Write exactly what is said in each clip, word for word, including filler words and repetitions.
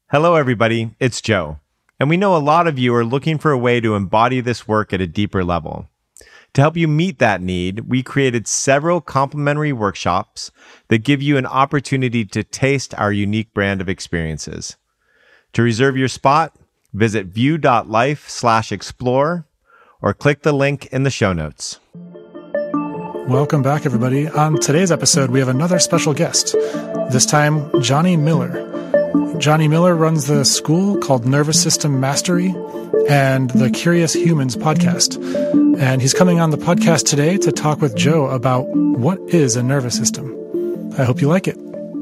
Hello, everybody. It's Joe. And we know a lot of you are looking for a way to embody this work at a deeper level. To help you meet that need, we created several complimentary workshops that give you an opportunity to taste our unique brand of experiences. To reserve your spot, visit view.life slash explore or click the link in the show notes. Welcome back, everybody. On today's episode, we have another special guest, this time Johnny Miller. Johnny Miller runs the school called Nervous System Mastery and the Curious Humans podcast. And he's coming on the podcast today to talk with Joe about what is a nervous system. I hope you like it.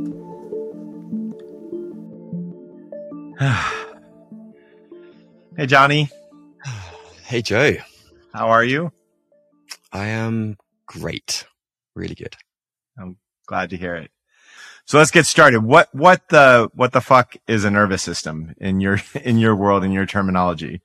Hey, Johnny. Hey, Joe. How are you? I am great. Really good. I'm glad to hear it. So let's get started. What what the what the fuck is a nervous system in your in your world, in your terminology?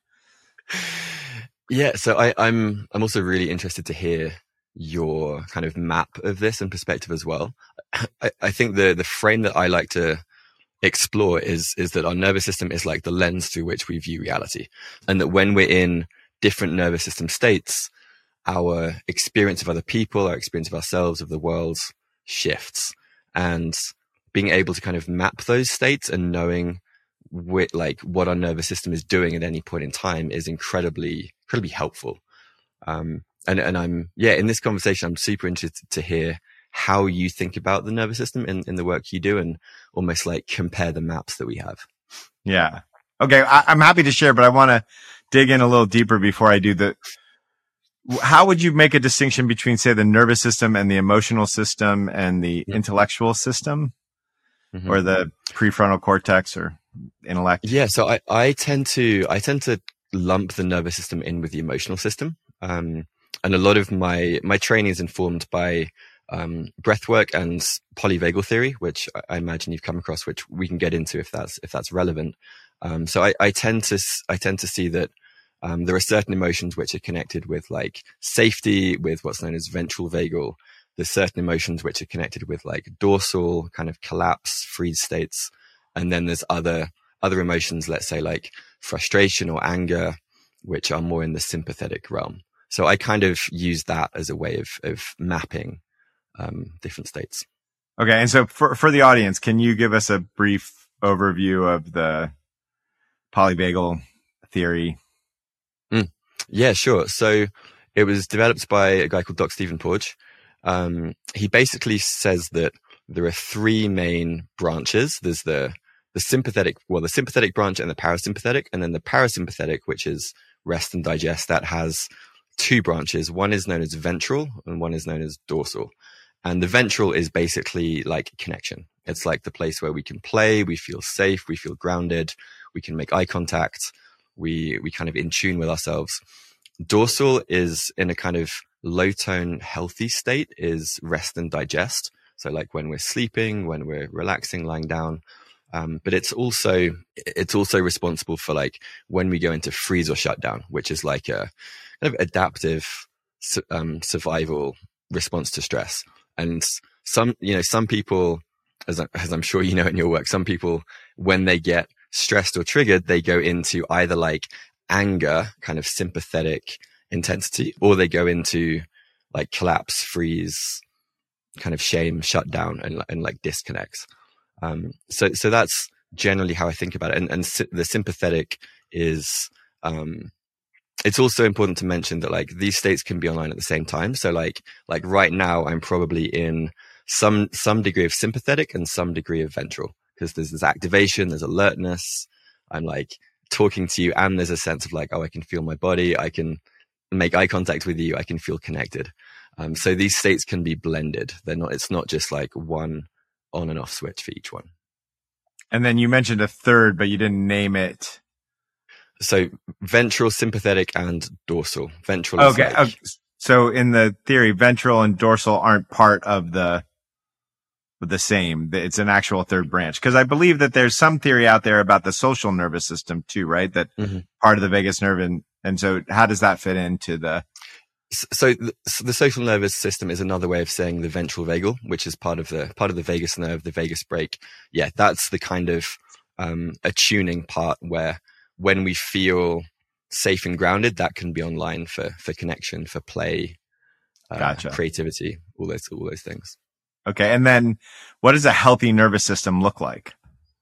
Yeah, so I, I'm I'm also really interested to hear your kind of map of this and perspective as well. I, I think the the frame that I like to explore is is that our nervous system is like the lens through which we view reality, and that when we're in different nervous system states, our experience of other people, our experience of ourselves, of the world shifts. And being able to kind of map those states and knowing wh- like what our nervous system is doing at any point in time is incredibly, incredibly helpful. Um, and, and I'm, yeah, in this conversation, I'm super interested to hear how you think about the nervous system in, in the work you do and almost like compare the maps that we have. Yeah. Okay. I, I'm happy to share, but I want to dig in a little deeper before I do the, how would you make a distinction between, say, the nervous system and the emotional system and the mm-hmm. intellectual system mm-hmm. or the prefrontal cortex or intellect? Yeah. So I, I tend to, I tend to lump the nervous system in with the emotional system. Um, and a lot of my, my training is informed by, um, breath work and polyvagal theory, which I imagine you've come across, which we can get into if that's, if that's relevant. Um, so I, I tend to, I tend to see that Um, there are certain emotions which are connected with like safety, with what's known as ventral vagal. There's certain emotions which are connected with like dorsal kind of collapse, freeze states. And then there's other, other emotions, let's say like frustration or anger, which are more in the sympathetic realm. So I kind of use that as a way of, of mapping, um, different states. Okay. And so for, for the audience, can you give us a brief overview of the polyvagal theory? Mm. Yeah, sure. So it was developed by a guy called Doctor Stephen Porges. Um, he basically says that there are three main branches. There's the, the sympathetic, well, the sympathetic branch and the parasympathetic, and then the parasympathetic, which is rest and digest, that has two branches. One is known as ventral and one is known as dorsal. And the ventral is basically like connection. It's like the place where we can play, we feel safe, we feel grounded, we can make eye contact. We, we kind of in tune with ourselves. Dorsal is in a kind of low tone, healthy state, is rest and digest. So like when we're sleeping, when we're relaxing, lying down. Um, but it's also, it's also responsible for like when we go into freeze or shutdown, which is like a kind of adaptive, um, survival response to stress. And some, you know, some people, as, I, as I'm sure you know in your work, some people, when they get stressed or triggered, they go into either like anger, kind of sympathetic intensity, or they go into like collapse, freeze, kind of shame, shutdown, and, and like disconnects. Um, so, so that's generally how I think about it. And, and si- the sympathetic is, um, it's also important to mention that like these states can be online at the same time. So like, like right now I'm probably in some, some degree of sympathetic and some degree of ventral. Because there's this activation, there's alertness. I'm like talking to you, and there's a sense of like, oh, I can feel my body. I can make eye contact with you. I can feel connected. Um, so these states can be blended. They're not. It's not just like one on and off switch for each one. And then you mentioned a third, but you didn't name it. So ventral, sympathetic, and dorsal. Ventral. Okay. Is like, okay. So in the theory, ventral and dorsal aren't part of the. The same. It's an actual third branch. Because I believe that there's some theory out there about the social nervous system too, right? That mm-hmm. part of the vagus nerve. And, and so how does that fit into the... So the, so the social nervous system is another way of saying the ventral vagal, which is part of the, part of the vagus nerve, the vagus brake. Yeah, that's the kind of, um, a tuning part where when we feel safe and grounded, that can be online for, for connection, for play, uh, Gotcha. creativity, all those, all those things. Okay. And then what does a healthy nervous system look like?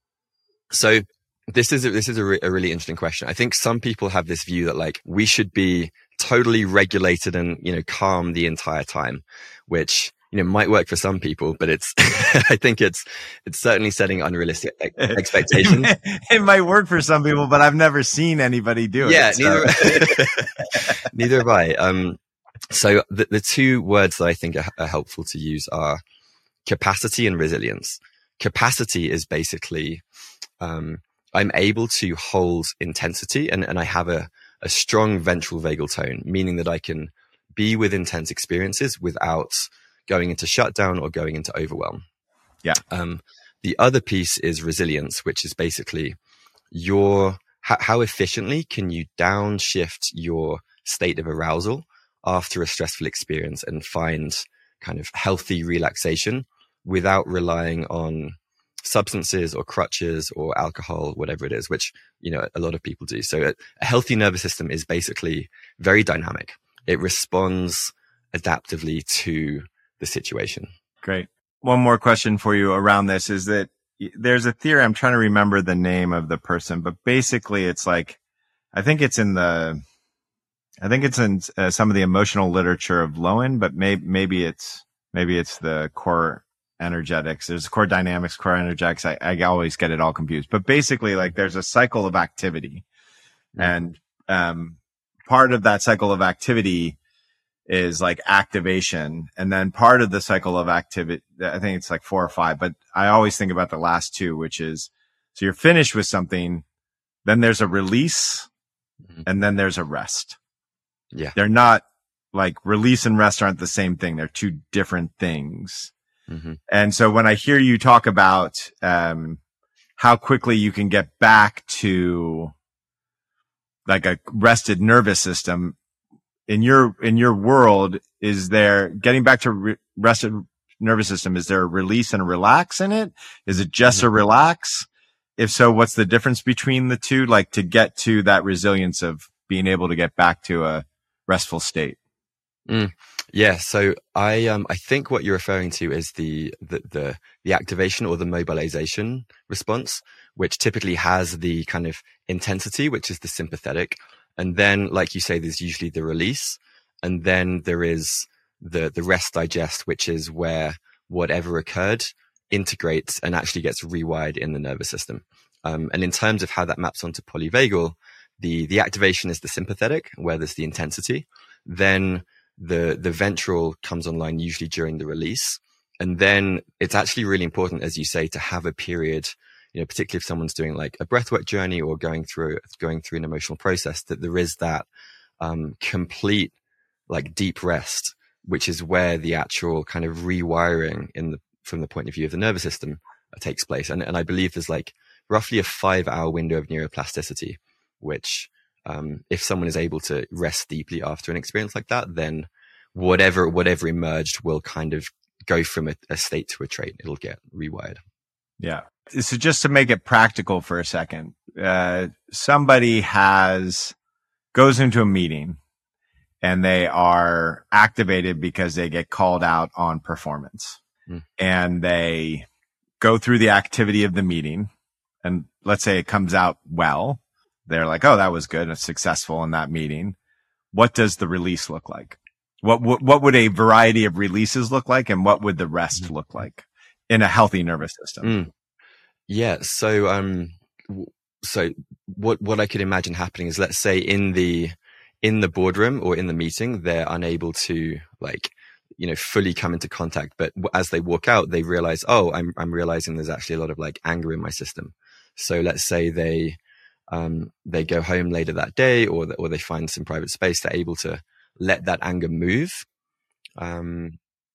So this is, a, this is a, re- a really interesting question. I think some people have this view that like we should be totally regulated and, you know, calm the entire time, which, you know, might work for some people, but it's, I think it's, it's certainly setting unrealistic expectations. It might work for some people, but I've never seen anybody do it. Yeah, so. neither, neither have I. Um, so the, the two words that I think are, are helpful to use are capacity and resilience. Capacity is basically, um, I'm able to hold intensity and, and I have a, a strong ventral vagal tone, meaning that I can be with intense experiences without going into shutdown or going into overwhelm. Yeah. Um, the other piece is resilience, which is basically your, how, how efficiently can you downshift your state of arousal after a stressful experience and find kind of healthy relaxation without relying on substances or crutches or alcohol, whatever it is, which, you know, a lot of people do. So a, a healthy nervous system is basically very dynamic. It responds adaptively to the situation. Great. One more question for you around this is that there's a theory. I'm trying to remember the name of the person, but basically it's like, I think it's in the, I think it's in uh, some of the emotional literature of Lowen, but maybe, maybe it's, maybe it's the core energetics. There's core dynamics, core energetics. I, I always get it all confused, but basically like there's a cycle of activity, mm-hmm. and, um, part of that cycle of activity is like activation. And then part of the cycle of activity, I think it's like four or five, but I always think about the last two, which is, so you're finished with something, then there's a release, mm-hmm. and then there's a rest. Yeah. They're not like release and rest aren't the same thing. They're two different things. Mm-hmm. And so when I hear you talk about, um, how quickly you can get back to like a rested nervous system, in your, in your world, is there getting back to re- rested nervous system? Is there a release and a relax in it? Is it just mm-hmm. a relax? If so, what's the difference between the two? Like to get to that resilience of being able to get back to a restful state. Mm. Yeah. So I, um, I think what you're referring to is the, the, the, the activation or the mobilization response, which typically has the kind of intensity, which is the sympathetic. And then, like you say, there's usually the release. And then there is the, the rest digest, which is where whatever occurred integrates and actually gets rewired in the nervous system. Um, and in terms of how that maps onto polyvagal, the, the activation is the sympathetic, where there's the intensity. Then the, the ventral comes online usually during the release. And then it's actually really important, as you say, to have a period, you know, particularly if someone's doing like a breathwork journey or going through, going through an emotional process, that there is that, um, complete, like deep rest, which is where the actual kind of rewiring in the, from the point of view of the nervous system uh, takes place. And, and I believe there's like roughly a five hour window of neuroplasticity, which, um, if someone is able to rest deeply after an experience like that, then whatever, whatever emerged will kind of go from a, a state to a trait. It'll get rewired. Yeah. So just to make it practical for a second, uh, somebody has, goes into a meeting and they are activated because they get called out on performance, mm. and they go through the activity of the meeting. And let's say it comes out well. They're like, oh, that was good. It's successful in that meeting. What does the release look like? What, what, what would a variety of releases look like? And what would the rest mm. look like in a healthy nervous system? Mm. Yeah. So, um, so what, what I could imagine happening is, let's say in the, in the boardroom or in the meeting, they're unable to like, you know, fully come into contact. But as they walk out, they realize, oh, I'm, I'm realizing there's actually a lot of like anger in my system. So let's say they, um, they go home later that day, or, the, or they find some private space. They're able to let that anger move. Um,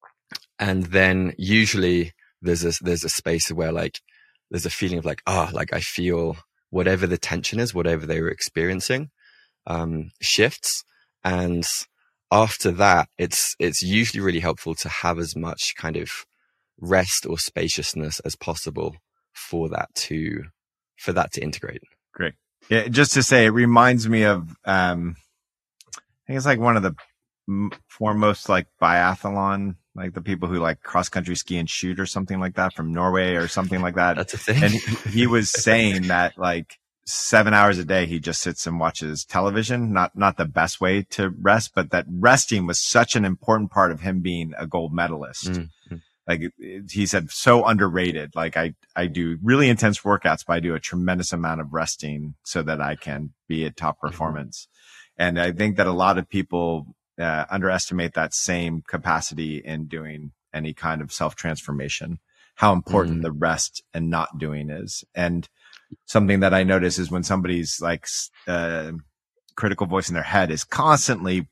and then usually there's a, there's a space where like, there's a feeling of like, ah, oh, like I feel whatever the tension is, whatever they were experiencing, um, shifts. And after that, it's, it's usually really helpful to have as much kind of rest or spaciousness as possible for that to, for that to integrate. Great. Yeah, just to say, it reminds me of, um, I think it's like one of the m- foremost like biathlon, like the people who like cross country ski and shoot or something like that from Norway or something like that. That's a thing. And he, he was saying that like seven hours a day, he just sits and watches television. Not, not the best way to rest, but that resting was such an important part of him being a gold medalist. Mm-hmm. Like he said, so underrated. Like I, I do really intense workouts, but I do a tremendous amount of resting so that I can be at top performance. Mm-hmm. And I think that a lot of people uh, underestimate that same capacity in doing any kind of self-transformation, how important mm-hmm. the rest and not doing is. And something that I notice is when somebody's like uh, critical voice in their head is constantly,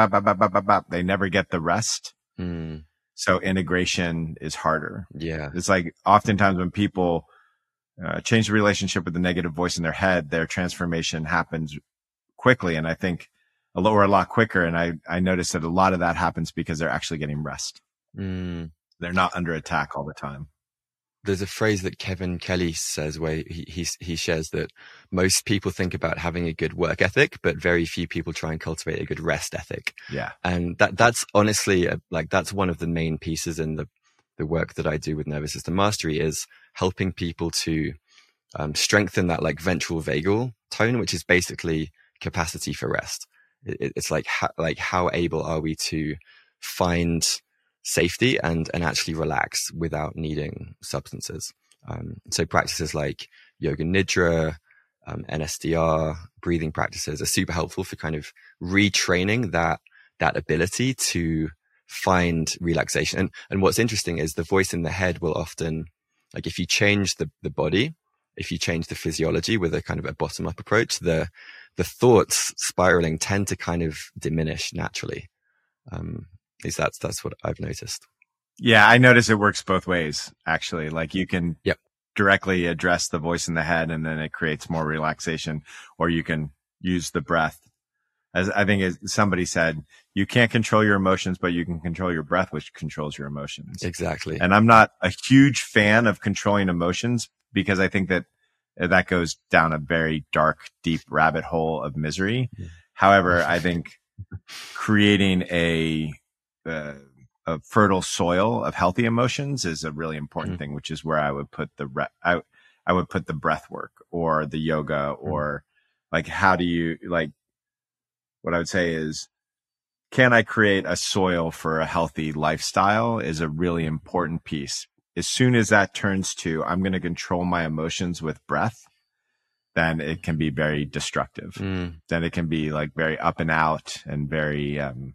they never get the rest. Mm. So integration is harder. Yeah. It's like oftentimes when people uh, change the relationship with the negative voice in their head, their transformation happens quickly. And I think a lot, or a lot quicker. And I, I noticed that a lot of that happens because they're actually getting rest. Mm. They're not under attack all the time. There's a phrase that Kevin Kelly says where he, he, he shares that most people think about having a good work ethic, but very few people try and cultivate a good rest ethic. Yeah. And that, that's honestly a, like, that's one of the main pieces in the, the work that I do with Nervous System Mastery is helping people to um, strengthen that like ventral vagal tone, which is basically capacity for rest. It, it's like, how, like how able are we to find safety and, and actually relax without needing substances. Um, so practices like yoga nidra, um, N S D R, breathing practices are super helpful for kind of retraining that, that ability to find relaxation. And, and what's interesting is the voice in the head will often, like if you change the, the body, if you change the physiology with a kind of a bottom up approach, the, the thoughts spiraling tend to kind of diminish naturally. Um, At least that's, that's what I've noticed. Yeah. I notice it works both ways, actually. Like you can yep. directly address the voice in the head and then it creates more relaxation, or you can use the breath. As I think as somebody said, you can't control your emotions, but you can control your breath, which controls your emotions. Exactly. And I'm not a huge fan of controlling emotions because I think that that goes down a very dark, deep rabbit hole of misery. Mm. However, I think creating a Uh, a fertile soil of healthy emotions is a really important mm. thing, which is where I would put the re- I, I would put the breath work or the yoga or mm. like how do you like what I would say is can I create a soil for a healthy lifestyle is a really important piece. As soon as that turns to I'm going to control my emotions with breath, then it can be very destructive. Mm. Then it can be like very up and out and very um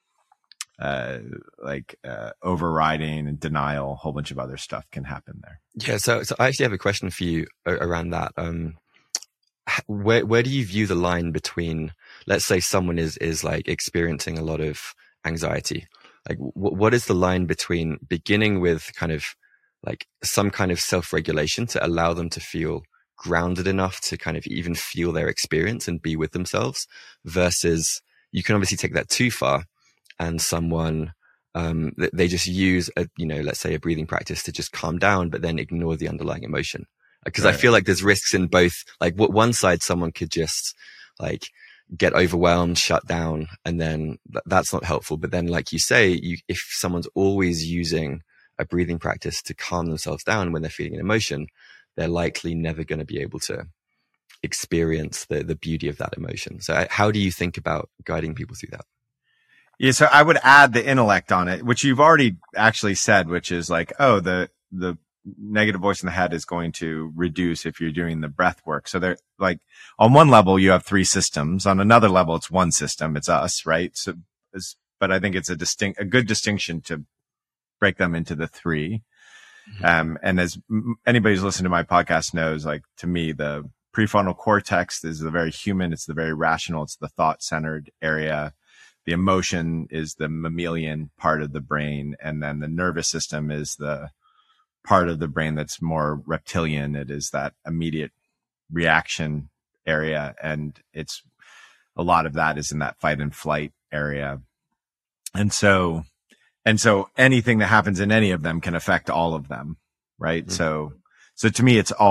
uh, like, uh, overriding and denial, a whole bunch of other stuff can happen there. Yeah. So, so I actually have a question for you around that. Um, where, where do you view the line between, let's say someone is, is like experiencing a lot of anxiety? Like w- what is the line between beginning with kind of like some kind of self-regulation to allow them to feel grounded enough to kind of even feel their experience and be with themselves versus you can obviously take that too far. And someone, um, they just use a, you know, let's say a breathing practice to just calm down, but then ignore the underlying emotion. Because right. I feel like there's risks in both. Like what one side, someone could just like get overwhelmed, shut down, and then th- that's not helpful. But then, like you say, you, if someone's always using a breathing practice to calm themselves down when they're feeling an emotion, they're likely never going to be able to experience the, the beauty of that emotion. So how do you think about guiding people through that? Yeah, so I would add the intellect on it, which you've already actually said, which is like, oh, the the negative voice in the head is going to reduce if you're doing the breath work. So they're like, on one level, you have three systems. On another level, it's one system. It's us, right? So, but I think it's a distinct, a good distinction to break them into the three. Mm-hmm. Um, and as anybody who's listened to my podcast knows, like to me, the prefrontal cortex is the very human. It's the very rational. It's the thought centered area. The emotion is the mammalian part of the brain. And then the nervous system is the part of the brain that's more reptilian. It is that immediate reaction area. And it's a lot of that is in that fight and flight area. And so, and so anything that happens in any of them can affect all of them. Right. Mm-hmm. So, so to me, it's all,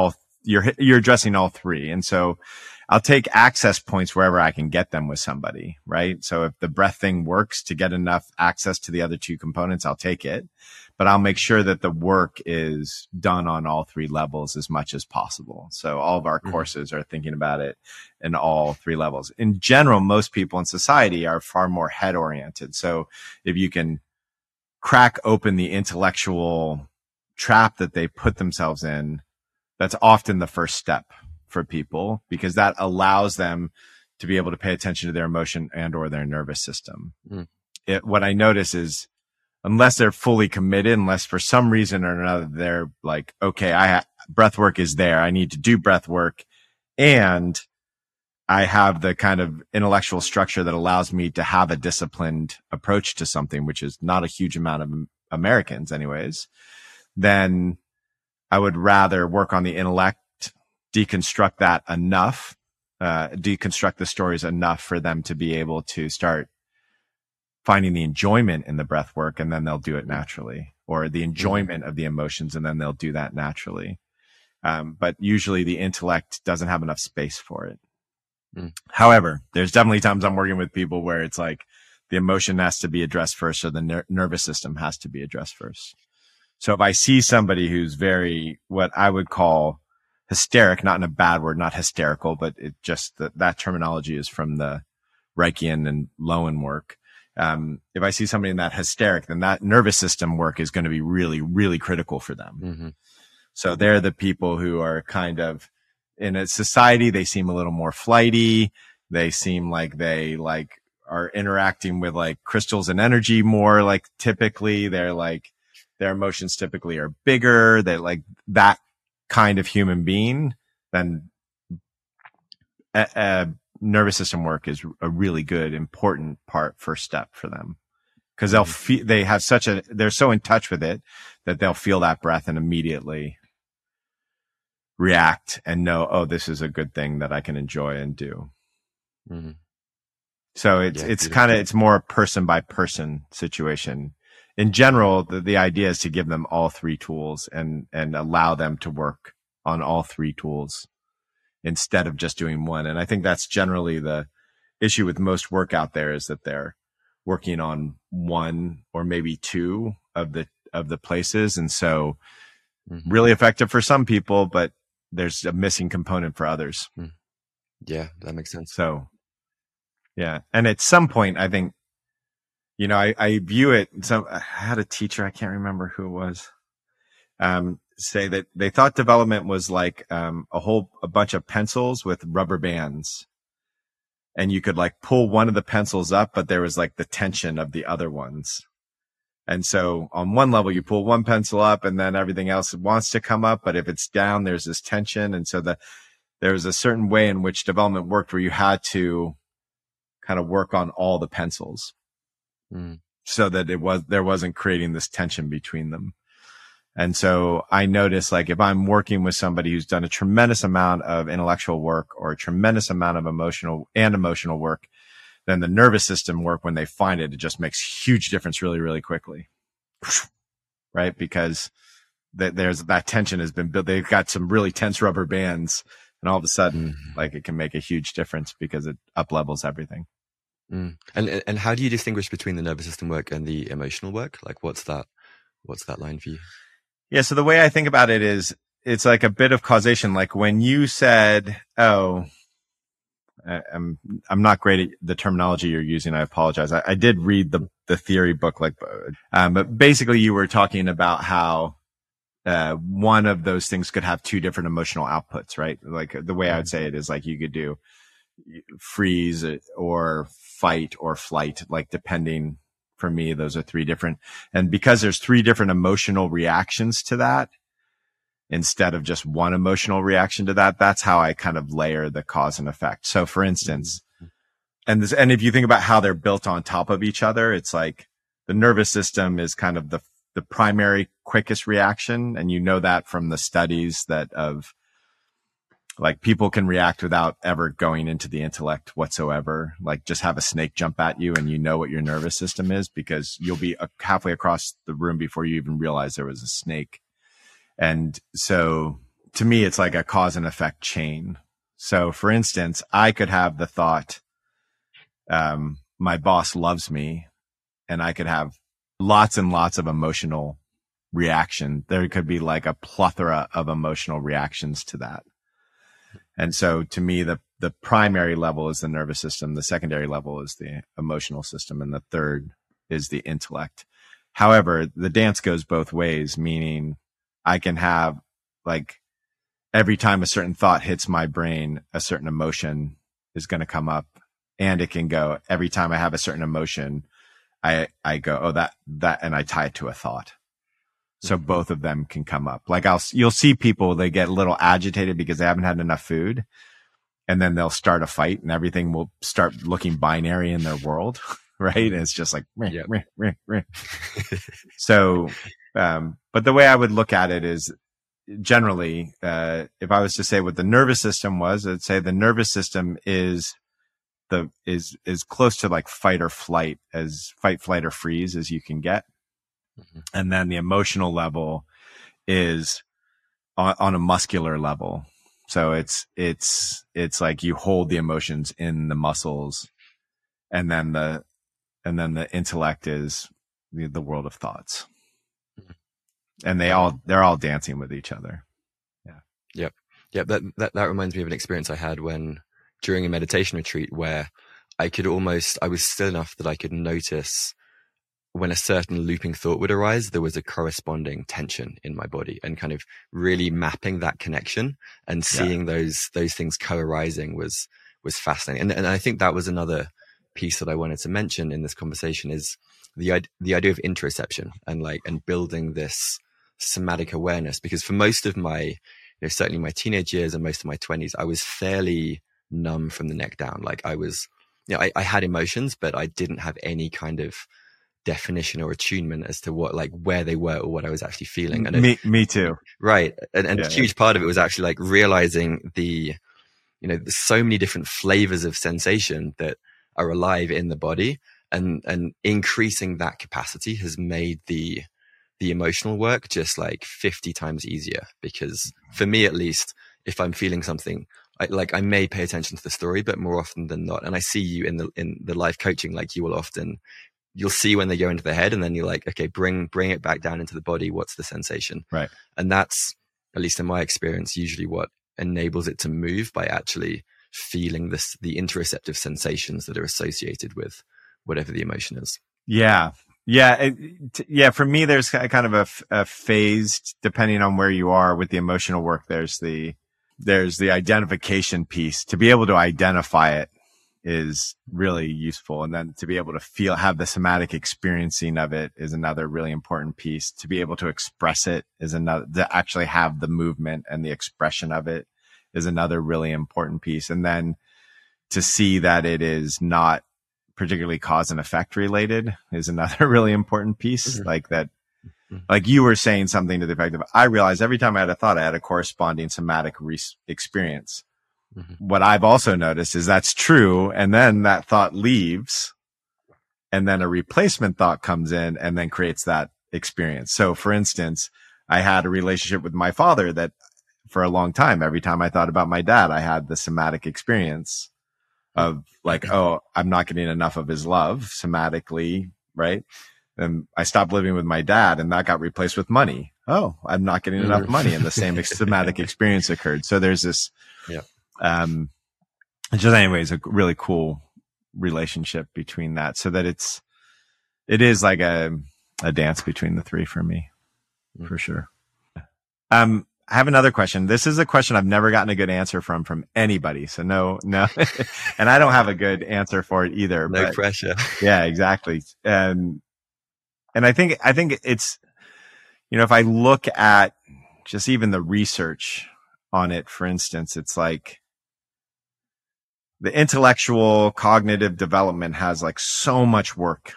you're, you're addressing all three. And so I'll take access points wherever I can get them with somebody, right? So if the breath thing works to get enough access to the other two components, I'll take it, but I'll make sure that the work is done on all three levels as much as possible. So all of our mm-hmm. courses are thinking about it in all three levels. In general, most people in society are far more head oriented. So if you can crack open the intellectual trap that they put themselves in, that's often the first step for people, because that allows them to be able to pay attention to their emotion and or their nervous system. Mm. It, what I notice is unless they're fully committed, unless for some reason or another, they're like, okay, I ha- breath work is there. I need to do breath work. And I have the kind of intellectual structure that allows me to have a disciplined approach to something, which is not a huge amount of Americans anyways. Then I would rather work on the intellect, deconstruct that enough, uh, deconstruct the stories enough for them to be able to start finding the enjoyment in the breath work, and then they'll do it naturally, or the enjoyment of the emotions, and then they'll do that naturally. Um, but usually the intellect doesn't have enough space for it. Mm. However, there's definitely times I'm working with people where it's like the emotion has to be addressed first, or the ner- nervous system has to be addressed first. So if I see somebody who's very, what I would call hysteric, not in a bad word, not hysterical, but it just that that terminology is from the Reichian and Lowen work. Um, if I see somebody in that hysteric, then that nervous system work is going to be really, really critical for them. Mm-hmm. So they're the people who are kind of in a society, they seem a little more flighty. They seem like they like are interacting with like crystals and energy more. Like typically they're like, their emotions typically are bigger. They're like that kind of human being. Then uh, uh, nervous system work is a really good, important part, first step for them. Cause they'll feel, they have such a, they're so in touch with it that they'll feel that breath and immediately react and know, oh, this is a good thing that I can enjoy and do. Mm-hmm. So it's, yeah, it's kind of, it's more person by person situation. In general, the, the idea is to give them all three tools and, and allow them to work on all three tools instead of just doing one. And I think that's generally the issue with most work out there, is that they're working on one or maybe two of the, of the places. And so mm-hmm. really effective for some people, but there's a missing component for others. Yeah, that makes sense. So yeah. And at some point, I think, you know, I, I view it. So I had a teacher, I can't remember who it was, um, say that they thought development was like, um, a whole, a bunch of pencils with rubber bands, and you could like pull one of the pencils up, but there was like the tension of the other ones. And so on one level, you pull one pencil up and then everything else wants to come up. But if it's down, there's this tension. And so the, there was a certain way in which development worked where you had to kind of work on all the pencils. Mm. So that it was, there wasn't creating this tension between them. And so I notice, like, if I'm working with somebody who's done a tremendous amount of intellectual work or a tremendous amount of emotional and emotional work, then the nervous system work, when they find it, it just makes huge difference really, really quickly. Right? Because th- there's that tension has been built. They've got some really tense rubber bands, and all of a sudden, mm. like, it can make a huge difference because it up levels everything. Mm. And and how do you distinguish between the nervous system work and the emotional work? Like, what's that? What's that line for you? Yeah. So the way I think about it is, it's like a bit of causation. Like when you said, "Oh, I'm I'm not great at the terminology you're using. I apologize. I, I did read the the theory book, like, um, but basically you were talking about how uh, one of those things could have two different emotional outputs, right? Like the way I would say it is like you could do freeze or fight or flight, like depending, for me, those are three different. And because there's three different emotional reactions to that, instead of just one emotional reaction to that, that's how I kind of layer the cause and effect. So for instance, and this, and if you think about how they're built on top of each other, it's like the nervous system is kind of the, the primary quickest reaction. And you know that from the studies that of, like, people can react without ever going into the intellect whatsoever. Like, just have a snake jump at you and you know what your nervous system is, because you'll be halfway across the room before you even realize there was a snake. And so to me, it's like a cause and effect chain. So for instance, I could have the thought, um, my boss loves me, and I could have lots and lots of emotional reaction. There could be like a plethora of emotional reactions to that. And so to me, the, the primary level is the nervous system. The secondary level is the emotional system. And the third is the intellect. However, the dance goes both ways, meaning I can have like every time a certain thought hits my brain, a certain emotion is going to come up, and it can go every time I have a certain emotion, I, I go, oh, that, that, and I tie it to a thought. So both of them can come up. Like I'll, you'll see people, they get a little agitated because they haven't had enough food, and then they'll start a fight and everything will start looking binary in their world. Right. And it's just like, meh, Yep. meh, meh, meh. So, um, but the way I would look at it is generally, uh, if I was to say what the nervous system was, I'd say the nervous system is the, is, is close to like fight or flight, as fight, flight, or freeze as you can get. Mm-hmm. And then the emotional level is on, on a muscular level. So it's, it's, it's like you hold the emotions in the muscles, and then the, and then the intellect is the, the world of thoughts. And they all, they're all dancing with each other. Yeah. Yep. Yep. That, that, that reminds me of an experience I had when during a meditation retreat, where I could almost, I was still enough that I could notice when a certain looping thought would arise, there was a corresponding tension in my body, and kind of really mapping that connection and seeing yeah. those, those things co-arising was, was fascinating. And, and I think that was another piece that I wanted to mention in this conversation, is the, the idea of interoception and like, and building this somatic awareness, because for most of my, you know, certainly my teenage years and most of my twenties, I was fairly numb from the neck down. Like I was, you know, I, I had emotions, but I didn't have any kind of definition or attunement as to what, like where they were or what I was actually feeling. And me, it, me too. Right. And, and yeah, a huge yeah. part of it was actually like realizing the, you know, there's so many different flavors of sensation that are alive in the body, and, and increasing that capacity has made the, the emotional work just like fifty times easier. Because for me, at least, if I'm feeling something, I, like I may pay attention to the story, but more often than not, and I see you in the, in the life coaching, like you will often, you'll see when they go into the head, and then you're like, okay, bring, bring it back down into the body. What's the sensation? Right. And that's, at least in my experience, usually what enables it to move, by actually feeling this, the interoceptive sensations that are associated with whatever the emotion is. Yeah. Yeah. It, t- yeah. For me, there's kind of a, f- a phased, depending on where you are with the emotional work. There's the, there's the identification piece. To be able to identify it is really useful. And then to be able to feel, have the somatic experiencing of it is another really important piece. To be able to express it is another, to actually have the movement and the expression of it is another really important piece. And then to see that it is not particularly cause and effect related is another really important piece. Mm-hmm. Like that, mm-hmm. like you were saying something to the effect of, I realized every time I had a thought, I had a corresponding somatic re- experience. Mm-hmm. What I've also noticed is that's true. And then that thought leaves, and then a replacement thought comes in and then creates that experience. So for instance, I had a relationship with my father that for a long time, every time I thought about my dad, I had the somatic experience of like, oh, I'm not getting enough of his love somatically. Right. And I stopped living with my dad, and that got replaced with money. Oh, I'm not getting enough money. And the same somatic experience occurred. So there's this, yeah. Um, just anyways, a really cool relationship between that, so that it's, it is like a, a dance between the three for me, mm. for sure. Um, I have another question. This is a question I've never gotten a good answer from, from anybody. So no, no, and I don't have a good answer for it either. No but, pressure. Yeah, exactly. And, and I think, I think it's, you know, if I look at just even the research on it, for instance, it's like the intellectual cognitive development has like so much work,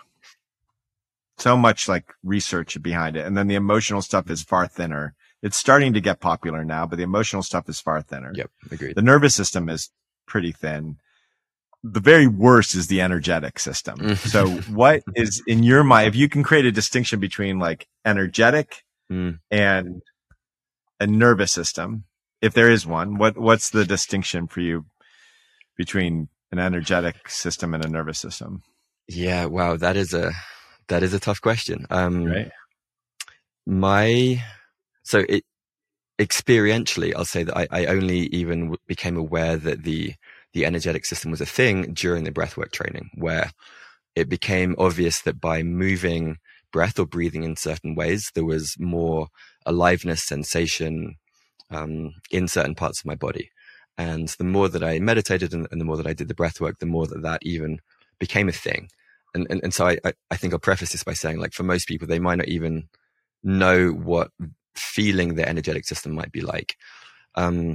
so much like research behind it. And then the emotional stuff is far thinner. It's starting to get popular now, but the emotional stuff is far thinner. Yep. Agreed. The nervous system is pretty thin. The very worst is the energetic system. So what is in your mind, if you can create a distinction between like energetic mm. and a nervous system, if there is one, what what's the distinction for you between an energetic system and a nervous system? Yeah, wow, that is a that is a tough question. Um, right. My so it experientially, I'll say that I, I only even became aware that the the energetic system was a thing during the breathwork training, where it became obvious that by moving breath or breathing in certain ways, there was more aliveness, sensation um, in certain parts of my body. And the more that I meditated and, and the more that I did the breath work, the more that that even became a thing. And and, and so I, I think I'll preface this by saying, like, for most people, they might not even know what feeling their energetic system might be like. Um,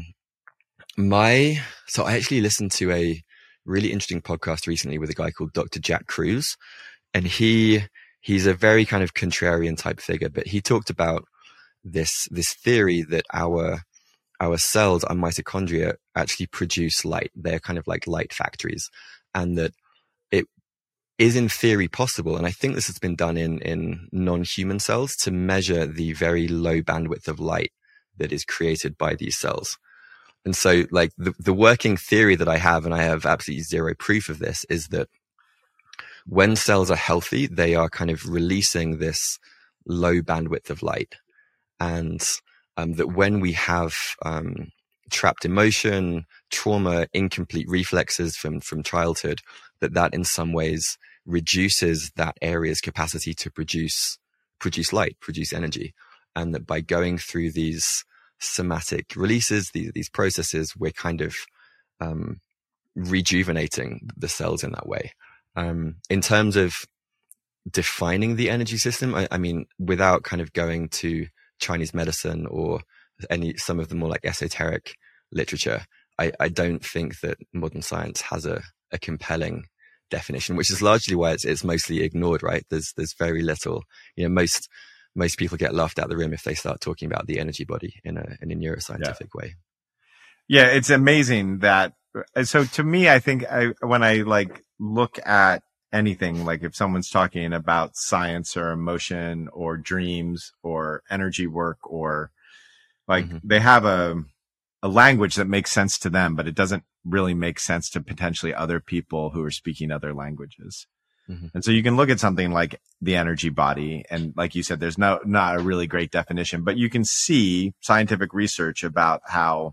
my, so I actually listened to a really interesting podcast recently with a guy called Doctor Jack Kruse, and he, he's a very kind of contrarian type figure, but he talked about this, this theory that our, our cells, our mitochondria, actually produce light. They're kind of like light factories, and that it is in theory possible. And I think this has been done in, in non-human cells to measure the very low bandwidth of light that is created by these cells. And so, like, the, the working theory that I have, and I have absolutely zero proof of this, is that when cells are healthy, they are kind of releasing this low bandwidth of light. And um, that when we have um, trapped emotion, trauma, incomplete reflexes from, from childhood, that that in some ways reduces that area's capacity to produce produce light, produce energy. And that by going through these somatic releases, these, these processes, we're kind of um, rejuvenating the cells in that way. Um, in terms of defining the energy system, I, I mean, without kind of going to Chinese medicine or any some of the more like esoteric literature, I, I don't think that modern science has a, a compelling definition, which is largely why it's, it's mostly ignored, right? There's there's very little, you know, most most people get laughed out the room if they start talking about the energy body in a in a neuroscientific yeah. way. Yeah, it's amazing that. So to me, I think I, when I like look at anything, like if someone's talking about science or emotion or dreams or energy work, or like mm-hmm. they have a a language that makes sense to them, but it doesn't really make sense to potentially other people who are speaking other languages. Mm-hmm. And so you can look at something like the energy body, and like you said, there's no not a really great definition, but you can see scientific research about how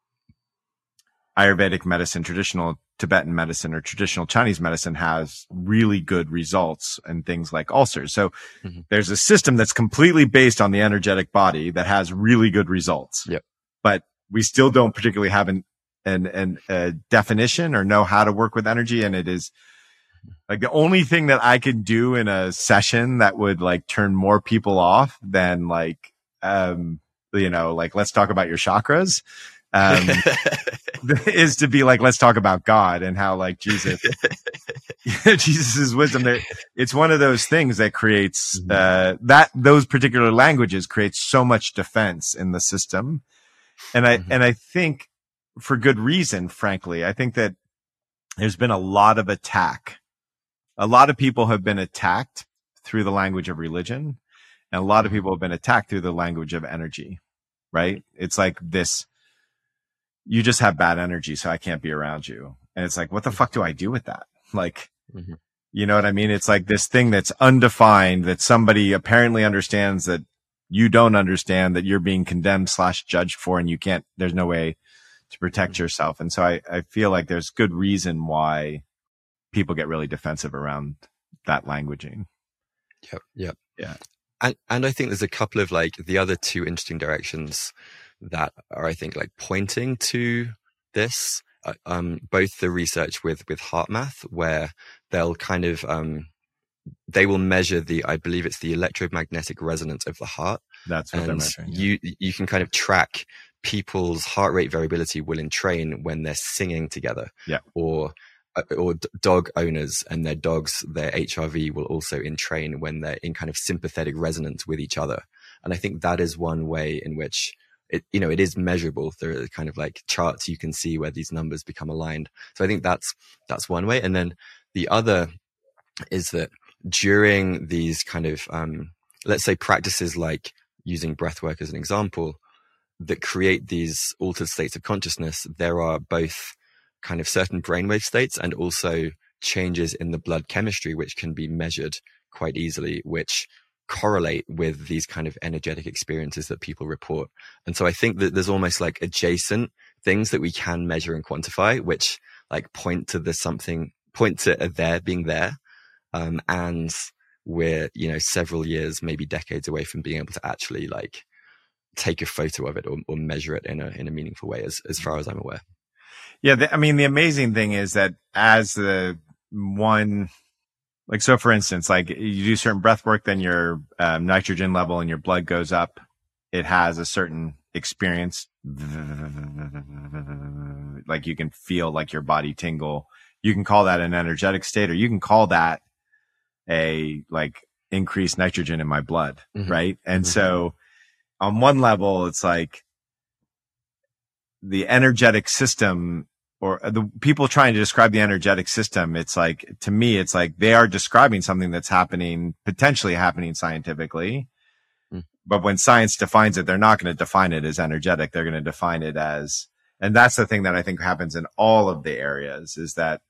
Ayurvedic medicine, traditional Tibetan medicine, or traditional Chinese medicine has really good results in things like ulcers. So mm-hmm. there's a system that's completely based on the energetic body that has really good results. Yep. But we still don't particularly have an, an, an, a definition or know how to work with energy. And it is like the only thing that I could do in a session that would like turn more people off than like, um, you know, like, let's talk about your chakras. Um, is to be like, let's talk about God and how like Jesus, Jesus's wisdom there. It's one of those things that creates, uh, that those particular languages create so much defense in the system. And I, mm-hmm. and I think for good reason, frankly, I think that there's been a lot of attack. A lot of people have been attacked through the language of religion, and a lot of people have been attacked through the language of energy, right? It's like this, you just have bad energy, so I can't be around you. And it's like, what the fuck do I do with that? Like, mm-hmm. you know what I mean? It's like this thing that's undefined, that somebody apparently understands that you don't understand, that you're being condemned slash judged for, and you can't, there's no way to protect mm-hmm. yourself. And so I, I feel like there's good reason why people get really defensive around that languaging. Yep. Yep. Yeah. And, and I think there's a couple of like the other two interesting directions that are, I think, like pointing to this, uh, um, both the research with, with HeartMath, where they'll kind of, um, they will measure the, I believe it's the electromagnetic resonance of the heart. That's what and they're measuring. You, you can kind of track people's heart rate variability will entrain when they're singing together. Yeah. Or, or dog owners and their dogs, their H R V will also entrain when they're in kind of sympathetic resonance with each other. And I think that is one way in which it, you know, it is measurable. There are kind of like charts you can see where these numbers become aligned. So I think that's, that's one way. And then the other is that during these kind of, um, let's say practices like using breath work as an example, that create these altered states of consciousness, there are both kind of certain brainwave states and also changes in the blood chemistry, which can be measured quite easily, which correlate with these kind of energetic experiences that people report. And so I think that there's almost like adjacent things that we can measure and quantify, which like point to the something, point to a there being there. Um, and we're, you know, several years, maybe decades away from being able to actually like take a photo of it or, or measure it in a, in a meaningful way, as, as far as I'm aware. Yeah. The, I mean, the amazing thing is that as the one, like, so for instance, like you do certain breath work, then your um, nitrogen level in your blood goes up. It has a certain experience. Like you can feel like your body tingle. You can call that an energetic state, or you can call that a like increased nitrogen in my blood. Mm-hmm. Right. And mm-hmm. so on one level, it's like the energetic system, or the people trying to describe the energetic system. It's like, to me, it's like they are describing something that's happening, potentially happening scientifically. Mm. But when science defines it, they're not going to define it as energetic. They're going to define it as, and that's the thing that I think happens in all of the areas, is that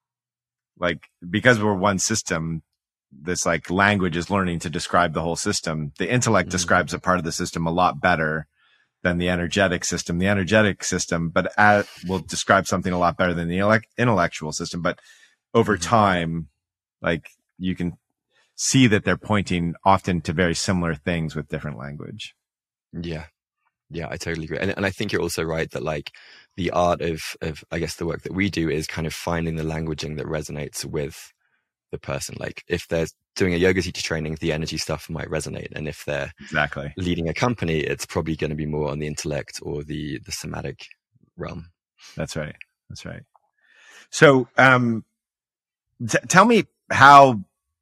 like, because we're one system, this like language is learning to describe the whole system. The intellect mm. describes a part of the system a lot better than the energetic system. The energetic system, but at, will describe something a lot better than the elect, intellectual system. But over mm-hmm. time, like you can see that they're pointing often to very similar things with different language. Yeah. Yeah, I totally agree. And, and I think you're also right that like the art of, of, I guess the work that we do is kind of finding the languaging that resonates with the person. Like if they're doing a yoga teacher training, the energy stuff might resonate. And if they're exactly leading a company, it's probably going to be more on the intellect or the, the somatic realm. That's right. That's right. So, um, t- tell me how,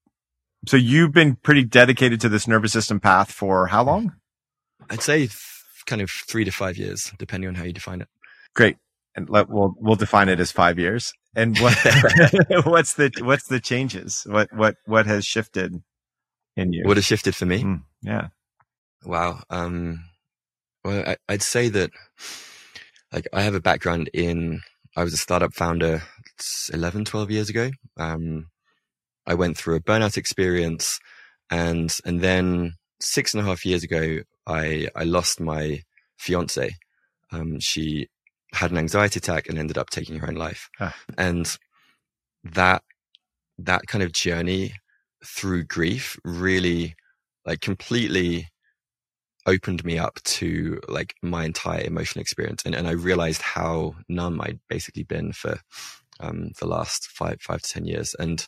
so you've been pretty dedicated to this nervous system path for how long? I'd say th- kind of three to five years, depending on how you define it. Great. And let, we'll, we'll define it as five years. And what, what's the, what's the changes? What, what, what has shifted in you? What has shifted for me? Mm, yeah. Wow. Um, well, I, I'd say that like I have a background in, I was a startup founder eleven, twelve years ago. Um, I went through a burnout experience, and, and then six and a half years ago, I, I lost my fiance. Um, she had an anxiety attack and ended up taking her own life. Ah. And that, that kind of journey through grief really like completely opened me up to like my entire emotional experience. And, and I realized how numb I'd basically been for, um, the last five, five to ten years. And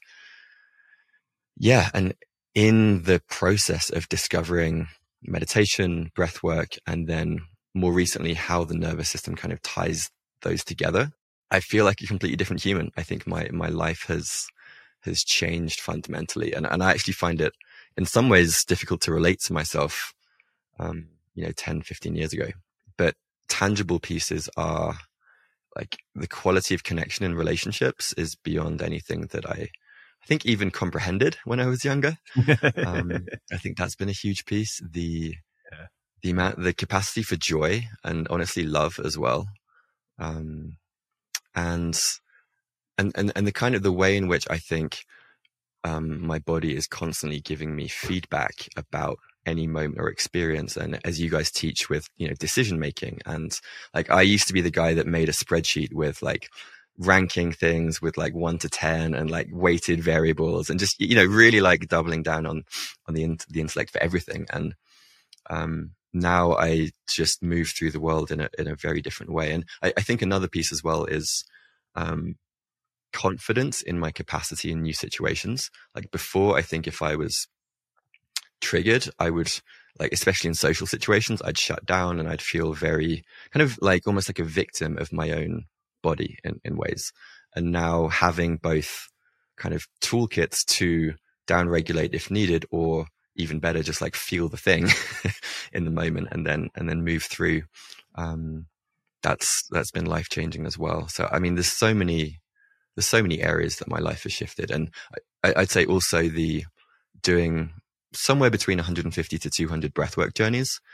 yeah. And in the process of discovering meditation, breath work, and then more recently, how the nervous system kind of ties those together, I feel like a completely different human. I think my, my life has, has changed fundamentally. And, and I actually find it in some ways difficult to relate to myself, um, you know, ten, fifteen years ago. But tangible pieces are like the quality of connection in relationships is beyond anything that I, I think even comprehended when I was younger. um, I think that's been a huge piece. The, yeah. the amount, the capacity for joy and honestly love as well. Um, and, and, and, and the kind of the way in which I think, um, my body is constantly giving me feedback about any moment or experience. And as you guys teach with, you know, decision making, and like, I used to be the guy that made a spreadsheet with like ranking things with like one to ten and like weighted variables and just, you know, really like doubling down on, on the, the intellect for everything. And, um, now I just move through the world in a, in a very different way. And I, I think another piece as well is, um, confidence in my capacity in new situations. Like before, I think if I was triggered, I would like, especially in social situations, I'd shut down and I'd feel very kind of like almost like a victim of my own body in, in ways. And now having both kind of toolkits to downregulate if needed, or even better, just like feel the thing in the moment and then, and then move through. Um, that's, that's been life changing as well. So, I mean, there's so many, there's so many areas that my life has shifted. And I, I'd say also the doing somewhere between one hundred fifty to two hundred breathwork journeys.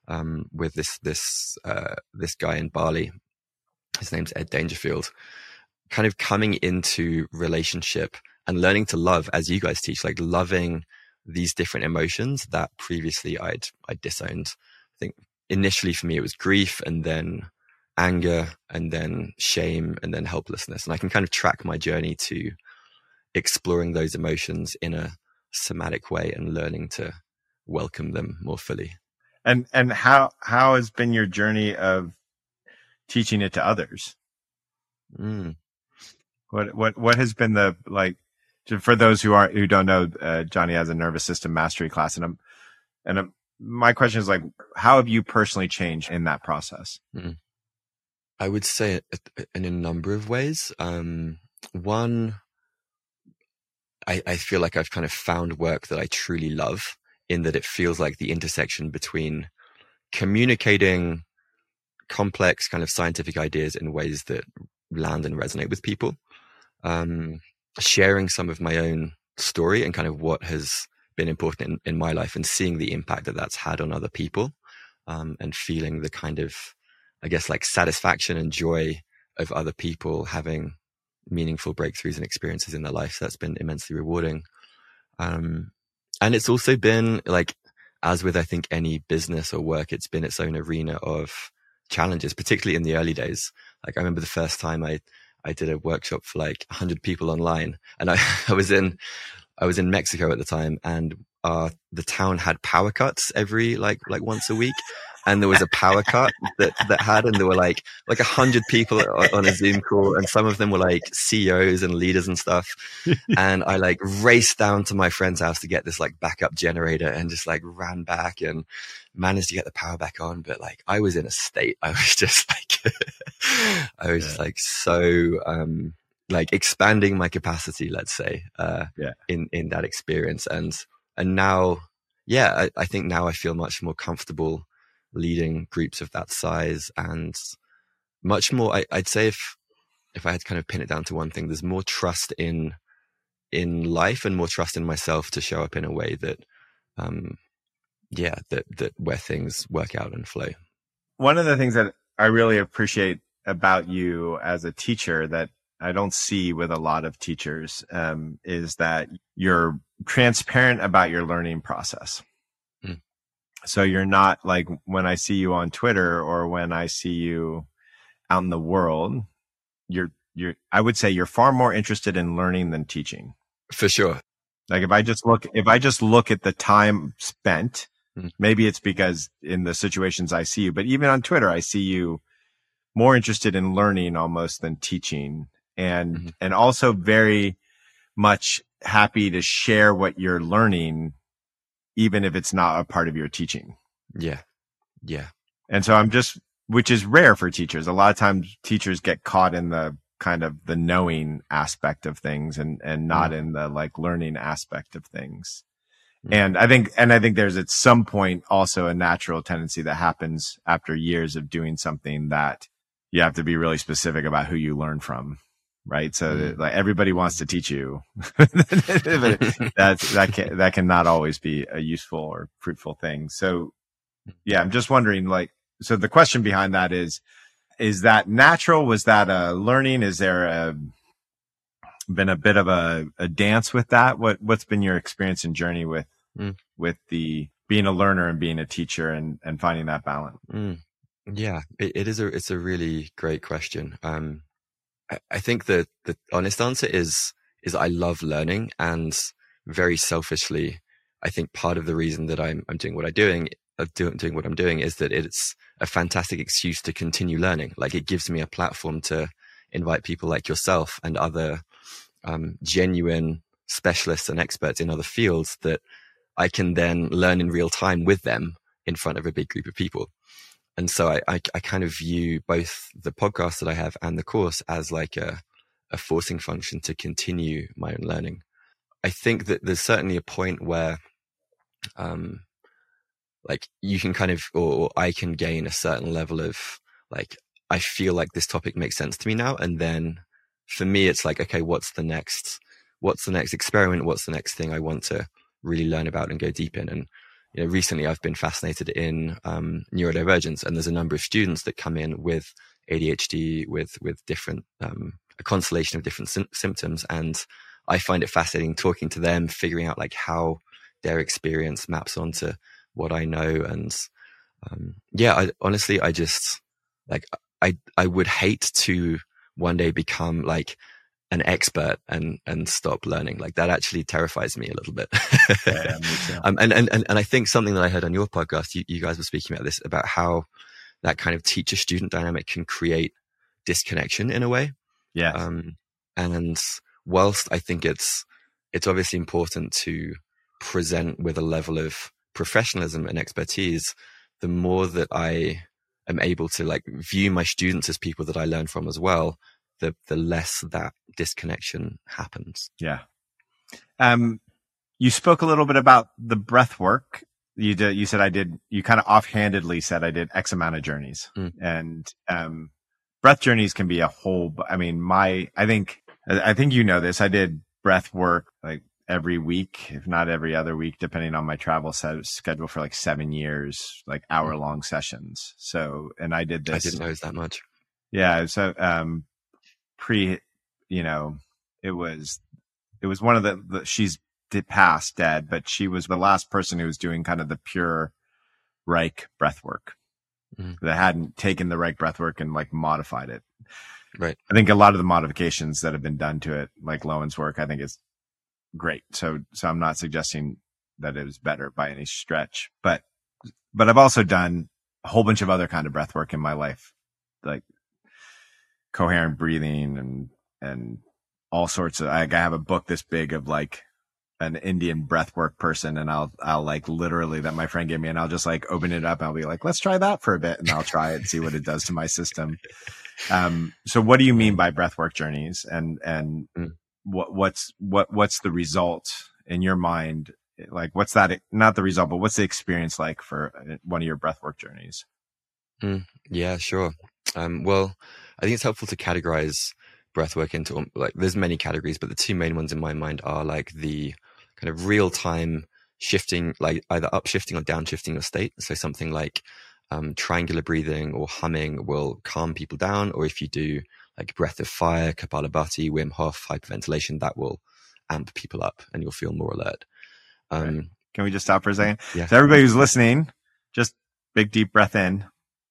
um, with this this uh, this guy in Bali. His name's Ed Dangerfield. Kind of coming into relationship and learning to love, as you guys teach, like loving these different emotions that previously I'd I disowned. I think initially for me it was grief, and then anger, and then shame, and then helplessness. And I can kind of track my journey to exploring those emotions in a somatic way and learning to welcome them more fully. And and how how has been your journey of teaching it to others? Mm. What what what has been the, like, for those who aren't who don't know, uh, Johnny has a nervous system mastery class, and I'm, and I'm, my question is, like, how have you personally changed in that process? Mm. I would say it in a number of ways. Um, one, I, I feel like I've kind of found work that I truly love, in that it feels like the intersection between communicating complex kind of scientific ideas in ways that land and resonate with people, um, sharing some of my own story and kind of what has been important in, in my life, and seeing the impact that that's had on other people, um, and feeling the kind of, I guess, like satisfaction and joy of other people having meaningful breakthroughs and experiences in their life. So that's been immensely rewarding. Um, and it's also been, like, as with, I think, any business or work, it's been its own arena of challenges, particularly in the early days. Like, I remember the first time I, I did a workshop for like a hundred people online, and I, I was in, I was in Mexico at the time, and uh, the town had power cuts every, like, like once a week. And there was a power cut that, that had, and there were like, like a hundred people on a Zoom call, and some of them were like C E Os and leaders and stuff. And I like raced down to my friend's house to get this like backup generator, and just like ran back and managed to get the power back on. But like, I was in a state. I was just like, I was yeah. just like, so, um, like expanding my capacity, let's say, uh, yeah. in, in that experience. And, and now, yeah, I, I think now I feel much more comfortable leading groups of that size, and much more, I, I'd say if, if I had to kind of pin it down to one thing, there's more trust in, in life, and more trust in myself to show up in a way that, um, yeah, that, that where things work out and flow. One of the things that I really appreciate about you as a teacher that I don't see with a lot of teachers, um, is that you're transparent about your learning process. So you're not like, when I see you on Twitter or when I see you out in the world, you're, you're, I would say you're far more interested in learning than teaching. For sure. Like if I just look, if I just look at the time spent, mm-hmm. maybe it's because in the situations I see you, but even on Twitter, I see you more interested in learning almost than teaching, and, mm-hmm. and also very much happy to share what you're learning, even if it's not a part of your teaching. Yeah. Yeah. And so I'm just, which is rare for teachers. A lot of times teachers get caught in the kind of the knowing aspect of things, and, and not mm. in the like learning aspect of things. Mm. And I think, and I think there's at some point also a natural tendency that happens after years of doing something, that you have to be really specific about who you learn from. Right. So mm. like everybody wants to teach you. That's, that can, that can not always be a useful or fruitful thing. So yeah, I'm just wondering, like, so the question behind that is, is that natural? Was that a learning? Is there a, been a bit of a, a dance with that? What, what's been your experience and journey with, mm. with the being a learner and being a teacher, and, and finding that balance? Mm. Yeah, it, it is a, it's a really great question. Um, I think the, the honest answer is, is I love learning, and very selfishly, I think part of the reason that I'm, I'm doing what I'm doing, of doing, doing what I'm doing is that it's a fantastic excuse to continue learning. Like, it gives me a platform to invite people like yourself and other, um, genuine specialists and experts in other fields that I can then learn in real time with them in front of a big group of people. And so I, I, I kind of view both the podcast that I have and the course as like a, a forcing function to continue my own learning. I think that there's certainly a point where, um, like you can kind of, or, or I can gain a certain level of like, I feel like this topic makes sense to me now. And then for me, it's like, okay, what's the next, what's the next experiment? What's the next thing I want to really learn about and go deep in? And you know, recently I've been fascinated in um, neurodivergence, and there's a number of students that come in with A D H D, with with different um, a constellation of different sim- symptoms, and I find it fascinating talking to them, figuring out like how their experience maps onto what I know, and um, yeah, I, honestly, I just like I I would hate to one day become like an expert and and stop learning. Like that actually terrifies me a little bit. Yeah, me too. um, and, and and and I think something that I heard on your podcast, you, you guys were speaking about this, about how that kind of teacher student dynamic can create disconnection in a way. Yeah. Um, and whilst I think it's it's obviously important to present with a level of professionalism and expertise, the more that I am able to like view my students as people that I learn from as well, the the less that disconnection happens. Yeah. Um, you spoke a little bit about the breath work. You did, you said I did, you kind of offhandedly said I did X amount of journeys, Mm. and, um, breath journeys can be a whole, I mean, my, I think, I think, you know, this, I did breath work like every week, if not every other week, depending on my travel set, schedule for like seven years, like hour long sessions. So, and I did this. I didn't know it was that much. Yeah. So, um, pre, you know, it was, it was one of the, the she's did passed dead, but she was the last person who was doing kind of the pure Reich breath work Mm. that hadn't taken the Reich breath work and like modified it. Right. I think a lot of the modifications that have been done to it, like Lowen's work, I think is great. So, so I'm not suggesting that it is better by any stretch, but, but I've also done a whole bunch of other kind of breath work in my life, like coherent breathing and, and all sorts of, I, I have a book this big of like an Indian breathwork person, and I'll, I'll like literally that my friend gave me, and I'll just like open it up and I'll be like, let's try that for a bit. And I'll try it and see what it does to my system. Um, so what do you mean by breathwork journeys, and, and Mm. what, what's, what, what's the result in your mind? Like, what's that, not the result, but what's the experience like for one of your breathwork journeys? Mm. Yeah, sure. Um, well, I think it's helpful to categorize breathwork into like, there's many categories, but the two main ones in my mind are like the kind of real time shifting, like either upshifting or downshifting your state. So something like um, triangular breathing or humming will calm people down. Or if you do like breath of fire, Kapalabhati, Wim Hof, hyperventilation, that will amp people up and you'll feel more alert. Um, Right. Can we just stop for a second? Yeah. So everybody who's listening, just big deep breath in.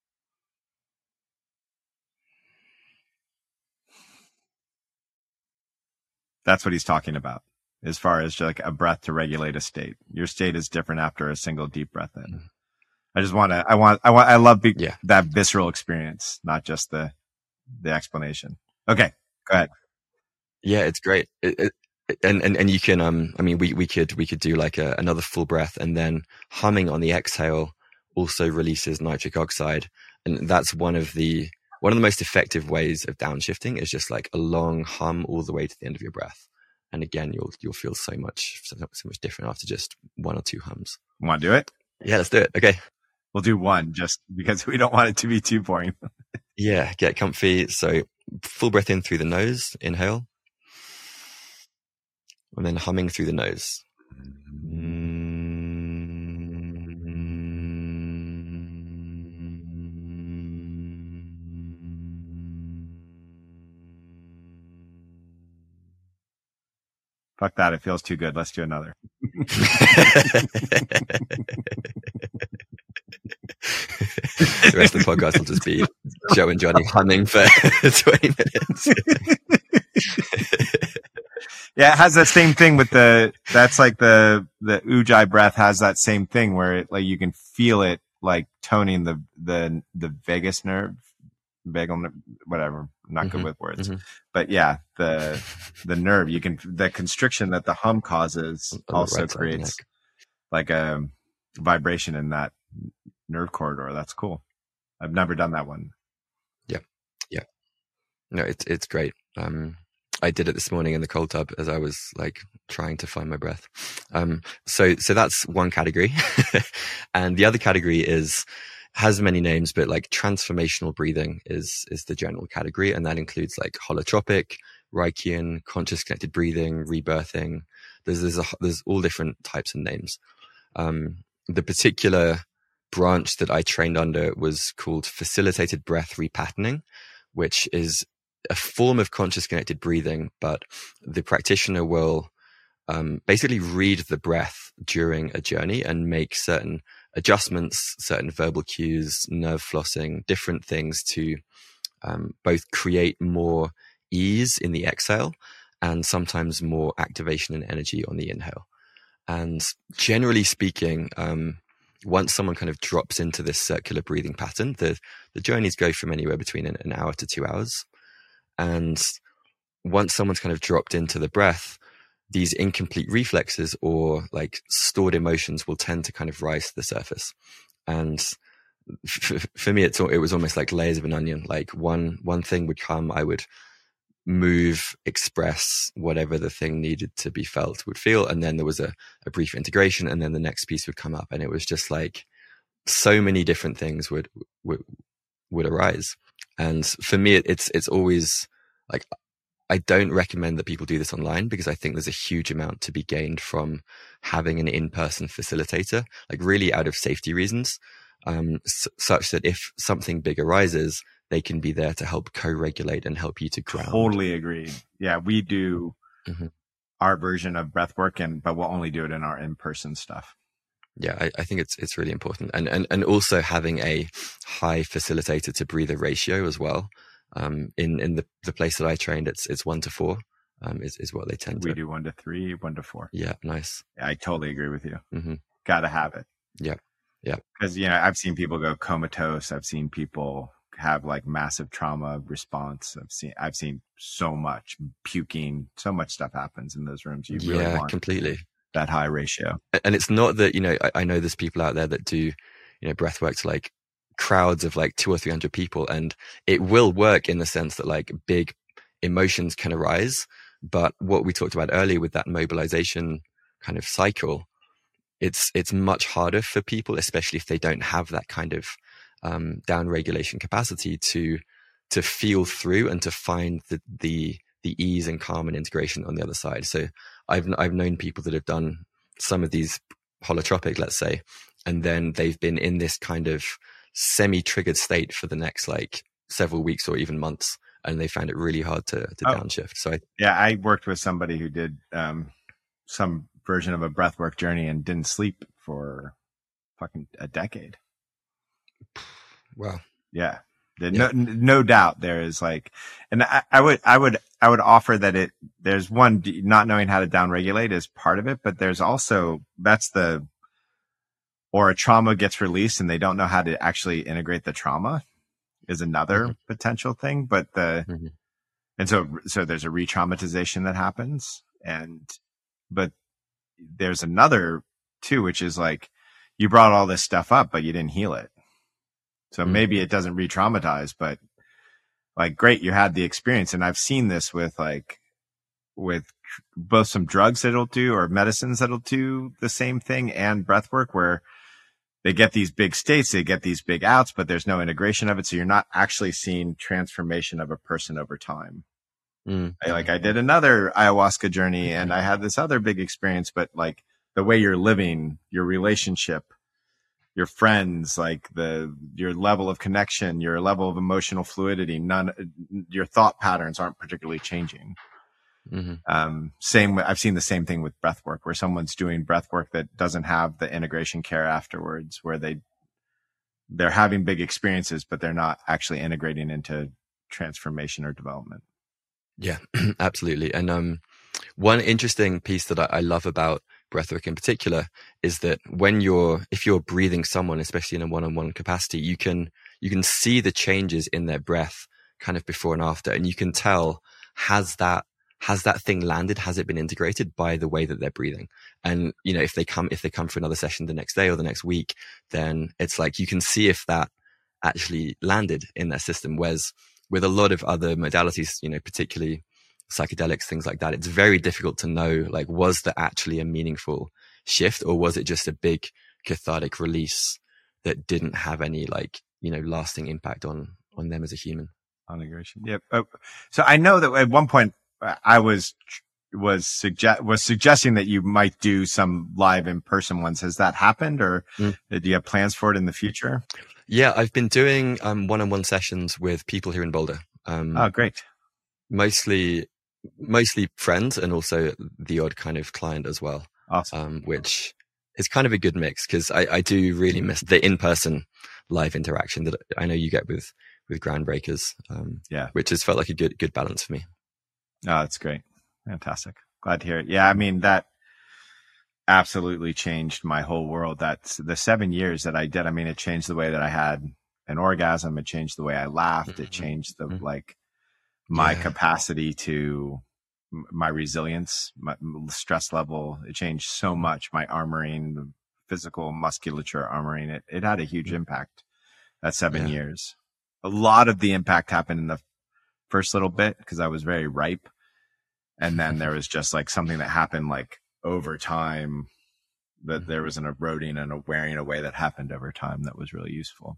That's what he's talking about, as far as like a breath to regulate a state. Your state is different after a single deep breath in. Mm. I just want to, I want, I want, I love be, Yeah. that visceral experience, not just the, the explanation. Okay, go ahead. Yeah, it's great. It, it, and, and, and you can, um, I mean, we, we could, we could do like a, another full breath, and then humming on the exhale also releases nitric oxide. And that's one of the, one of the most effective ways of downshifting is just like a long hum all the way to the end of your breath. And again, you'll, you'll feel so much, so, so much different after just one or two hums. Want to do it? Yeah, let's do it. Okay. We'll do one just because we don't want it to be too boring. Yeah. Get comfy. So full breath in through the nose, inhale. And then humming through the nose. Fuck that. It feels too good. Let's do another. The rest of the podcast will just be Joe and Johnny humming for twenty minutes. Yeah, it has that same thing with the, that's like the, the Ujjayi breath has that same thing where it, like, you can feel it, like, toning the, the, the vagus nerve, vagal, nerve, whatever. I'm not mm-hmm, good with words. Mm-hmm. But yeah, the, the nerve, you can, the constriction that the hum causes also right creates like a vibration in that nerve corridor. That's cool. I've never done that one. Yeah. Yeah. No, it's, it's great. Um, I did it this morning in the cold tub as I was like trying to find my breath. Um, so, so that's one category. And the other category is, has many names, but like transformational breathing is, is the general category. And that includes like holotropic, Reichian, conscious connected breathing, rebirthing. There's, there's a, there's all different types of names. Um, the particular branch that I trained under was called facilitated breath repatterning, which is a form of conscious connected breathing, but the practitioner will um, basically read the breath during a journey and make certain adjustments, certain verbal cues, nerve flossing, different things to um, both create more ease in the exhale and sometimes more activation and energy on the inhale. And generally speaking, um, once someone kind of drops into this circular breathing pattern, the, the journeys go from anywhere between an, an hour to two hours. And once someone's kind of dropped into the breath, these incomplete reflexes or like stored emotions will tend to kind of rise to the surface. And f- for me, it's, it was almost like layers of an onion. Like one, one thing would come, I would move, express whatever the thing needed to be felt would feel. And then there was a, a brief integration, and then the next piece would come up. And it was just like so many different things would, would, would arise. And for me, it's, it's always like, I don't recommend that people do this online because I think there's a huge amount to be gained from having an in-person facilitator, like really out of safety reasons, um, s- such that if something big arises, they can be there to help co-regulate and help you to ground. Totally agreed. Yeah, we do mm-hmm. our version of breath work, and but we'll only do it in our in-person stuff. Yeah, I, I think it's it's really important, and and and also having a high facilitator to breather ratio as well. Um, in in the, the place that I trained, it's it's one to four. Um, is is what they tend we to. We do one to three, one to four. Yeah, nice. Yeah, I totally agree with you. Mm-hmm. Got to have it. Yeah, yeah. Because you know, I've seen people go comatose. I've seen people have like massive trauma response. I've seen I've seen so much puking. So much stuff happens in those rooms. You really yeah, want completely that high ratio. And it's not that, you know, I, I know there's people out there that do, you know, breath work to like crowds of like two or three hundred people, and it will work in the sense that like big emotions can arise. But what we talked about earlier with that mobilization kind of cycle, it's it's much harder for people, especially if they don't have that kind of um, down regulation capacity to to feel through and to find the the the ease and calm and integration on the other side. So I've I've known people that have done some of these holotropic, let's say, and then they've been in this kind of semi-triggered state for the next like several weeks or even months, and they found it really hard to to oh, downshift. So I, yeah, I worked with somebody who did um, some version of a breathwork journey and didn't sleep for fucking a decade. Wow. Yeah. yeah. No, no doubt there is like, and I, I would, I would, I would offer that it, there's one, not knowing how to downregulate is part of it, but there's also, that's the, or a trauma gets released and they don't know how to actually integrate the trauma is another mm-hmm. potential thing. But the, mm-hmm. and so, so there's a re-traumatization that happens. And, but there's another too, which is like, you brought all this stuff up, but you didn't heal it. So mm-hmm. maybe it doesn't re-traumatize, but like, great, you had the experience. And I've seen this with like, with both some drugs that'll do or medicines that'll do the same thing and breath work, where they get these big states, they get these big outs, but there's no integration of it. So you're not actually seeing transformation of a person over time. Mm. I, like I did another ayahuasca journey and I had this other big experience, but like the way you're living, your relationship, your friends, like the, your level of connection, your level of emotional fluidity, none, your thought patterns aren't particularly changing. Mm-hmm. Um, same, I've seen the same thing with breath work, where someone's doing breath work that doesn't have the integration care afterwards, where they, they're having big experiences, but they're not actually integrating into transformation or development. Yeah, absolutely. And, um, one interesting piece that I, I love about breathwork in particular is that when you're, if you're breathing someone, especially in a one-on-one capacity, you can, you can see the changes in their breath kind of before and after. And you can tell, has that, has that thing landed? Has it been integrated by the way that they're breathing? And, you know, if they come, if they come for another session the next day or the next week, then it's like, you can see if that actually landed in their system. Whereas with a lot of other modalities, you know, particularly psychedelics, things like that, it's very difficult to know, like, was there actually a meaningful shift, or was it just a big cathartic release that didn't have any, like, you know, lasting impact on, on them as a human? On integration. Yep. Oh, so I know that at one point I was was suggest was suggesting that you might do some live in person ones. Has that happened, or mm. do you have plans for it in the future? Yeah, I've been doing um, one-on-one sessions with people here in Boulder. Um, oh, great. Mostly, mostly friends, and also the odd kind of client as well. Awesome. Um, which is kind of a good mix, because I, I do really miss the in-person live interaction that I know you get with with Groundbreakers. Um, yeah, which has felt like a good good balance for me. Oh, that's great. Fantastic. Glad to hear it. Yeah, I mean, that absolutely changed my whole world. That's the seven years that I did. I mean, it changed the way that I had an orgasm. It changed the way I laughed. Mm-hmm. It changed the, mm-hmm. like my yeah. capacity to my resilience, my stress level. It changed so much. My armoring, the physical musculature armoring. It, it had a huge mm-hmm. impact. That seven yeah. years. A lot of the impact happened in the first little bit because I was very ripe. And then there was just like something that happened like over time, that there was an eroding and a wearing away that happened over time that was really useful.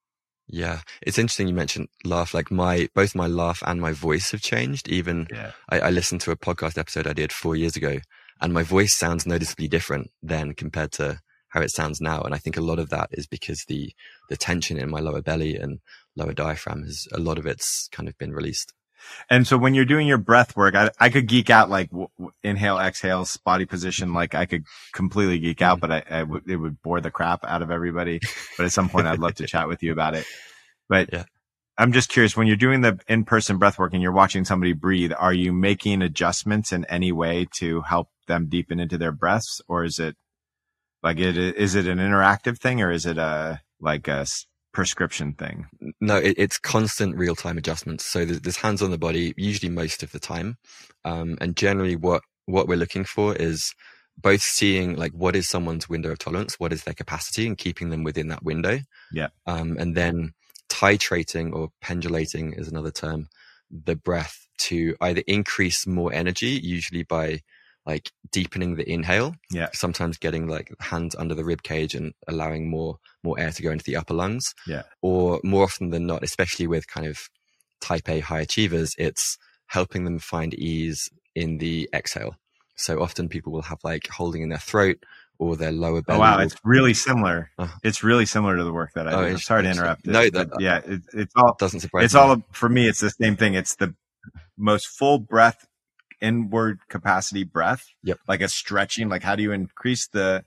Yeah. It's interesting you mentioned laugh. Like my, both my laugh and my voice have changed. Even yeah. I, I listened to a podcast episode I did four years ago, and my voice sounds noticeably different then compared to how it sounds now. And I think a lot of that is because the, the tension in my lower belly and lower diaphragm has, a lot of it's kind of been released. And so when you're doing your breath work, I, I could geek out, like w- w- inhale, exhale, body position. Like I could completely geek out, but I, I w- it would bore the crap out of everybody. But at some point I'd love to chat with you about it. But yeah. I'm just curious, when you're doing the in-person breath work and you're watching somebody breathe, are you making adjustments in any way to help them deepen into their breaths? Or is it like, it, is it an interactive thing, or is it a, like a prescription thing? No, it, it's constant real-time adjustments. So there's, there's hands on the body, usually most of the time. Um, and generally what, what we're looking for is both seeing like what is someone's window of tolerance, what is their capacity, and keeping them within that window. Yeah. Um, and then titrating, or pendulating is another term, the breath to either increase more energy, usually by like deepening the inhale. Yeah. Sometimes getting like hands under the rib cage and allowing more, more air to go into the upper lungs. Yeah. Or more often than not, especially with kind of type A high achievers, it's helping them find ease in the exhale. So often people will have like holding in their throat or their lower belly. Oh, wow. Will... It's really similar. Uh, it's really similar to the work that I oh, do. I'm sorry to interrupt. No, it, that, but yeah, it, it's all, doesn't surprise it's me. all, for me, it's the same thing. It's the most full breath, inward capacity breath. Yep. Like a stretching, like how do you increase the,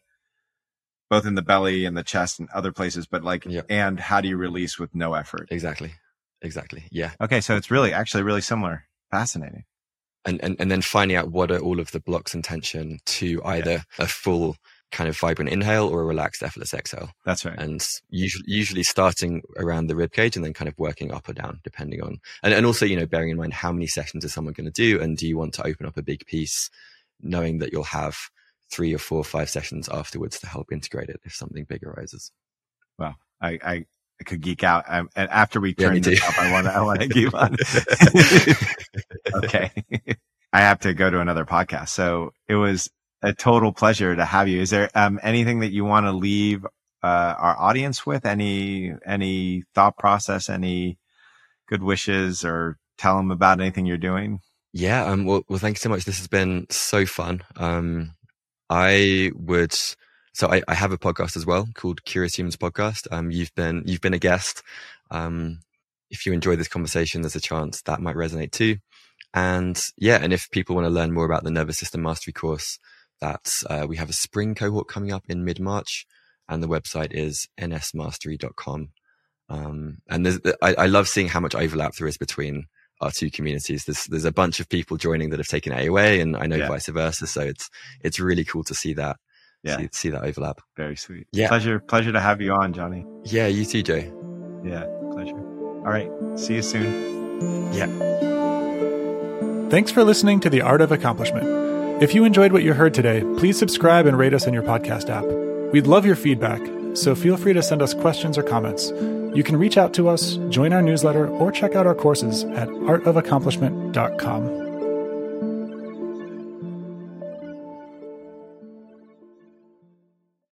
both in the belly and the chest and other places, but like, yep. and how do you release with no effort? Exactly. Exactly. Yeah. Okay. So it's really, actually really similar. Fascinating. And, and, and then finding out what are all of the blocks and tension to either yeah. a full kind of vibrant inhale or a relaxed effortless exhale. That's right. And usually, usually starting around the rib cage and then kind of working up or down depending on, and, and also, you know, bearing in mind how many sessions is someone going to do, and do you want to open up a big piece knowing that you'll have three or four or five sessions afterwards to help integrate it if something big arises. Well, I, I, I could geek out. I, and after we yeah, turn this up, I want to, I want to keep on. Okay. I have to go to another podcast. So it was a total pleasure to have you. Is there um, anything that you want to leave uh, our audience with? Any, any thought process, any good wishes, or tell them about anything you're doing? Yeah. Um, well, well, thank you so much. This has been so fun. Um, I would, so I, I have a podcast as well called Curious Humans Podcast. Um, you've been, you've been a guest. Um, if you enjoy this conversation, there's a chance that might resonate too. And yeah, and if people want to learn more about the Nervous System Mastery course, that's, uh, we have a spring cohort coming up in mid-March, and the website is n s mastery dot com. Um, and there's, I, I love seeing how much overlap there is between our two communities. There's, there's a bunch of people joining that have taken A O A, and I know yeah. vice versa. So it's, it's really cool to see that, yeah. see, see that overlap. Very sweet. Yeah. Pleasure, pleasure to have you on, Johnny. Yeah. You too, Joe. Yeah. Pleasure. All right. See you soon. Yeah. Thanks for listening to The Art of Accomplishment. If you enjoyed what you heard today, please subscribe and rate us in your podcast app. We'd love your feedback, so feel free to send us questions or comments. You can reach out to us, join our newsletter, or check out our courses at art of accomplishment dot com.